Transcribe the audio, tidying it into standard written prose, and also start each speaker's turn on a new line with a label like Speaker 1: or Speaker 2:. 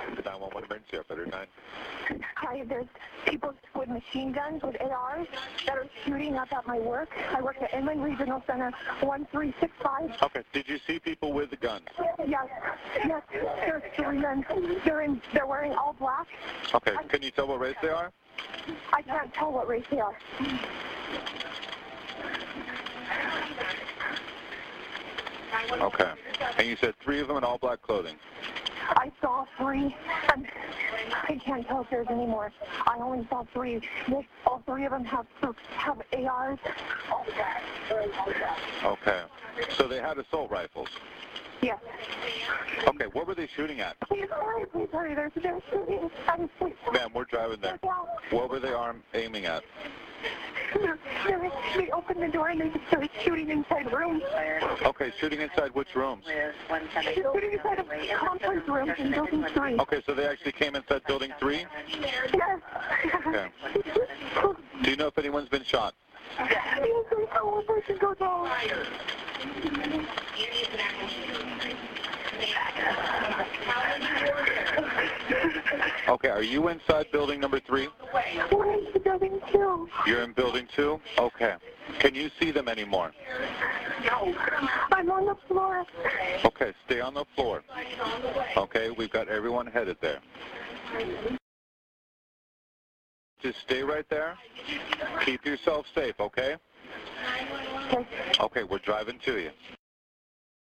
Speaker 1: 911 emergency, operator 9.
Speaker 2: Hi, there's people with machine guns, with ARs, that are shooting up at my work. I work at Inland Regional Center 1365.
Speaker 1: Okay, did you see people with the guns?
Speaker 2: Yes, there's 3 men. They're wearing all black.
Speaker 1: Okay, can you tell what race they are?
Speaker 2: I can't tell what race they are.
Speaker 1: Okay, and you said 3 of them in all black clothing?
Speaker 2: I saw 3, and I can't tell if there's any more. I only saw 3. All 3 of them have ARs.
Speaker 1: Okay, so they had assault rifles?
Speaker 2: Yes.
Speaker 1: Okay, what were they shooting at?
Speaker 2: Please hurry, they're shooting.
Speaker 1: Ma'am, we're driving there. What were they aiming at?
Speaker 2: They opened the door and they just started shooting inside rooms.
Speaker 1: Okay, shooting inside which rooms?
Speaker 2: Shooting inside of conference rooms in Building 3.
Speaker 1: Okay, so they actually came inside Building 3?
Speaker 2: Yes.
Speaker 1: Okay. Do you know if anyone's been shot?
Speaker 2: Yes, I saw one person go down.
Speaker 1: Okay, are you inside building number 3?
Speaker 2: We're in Building 2.
Speaker 1: You're in building 2? Okay. Can you see them anymore?
Speaker 2: No. I'm on the floor.
Speaker 1: Okay, stay on the floor. Okay, we've got everyone headed there. Just stay right there. Keep yourself safe, okay?
Speaker 2: Okay.
Speaker 1: Okay, we're driving to you.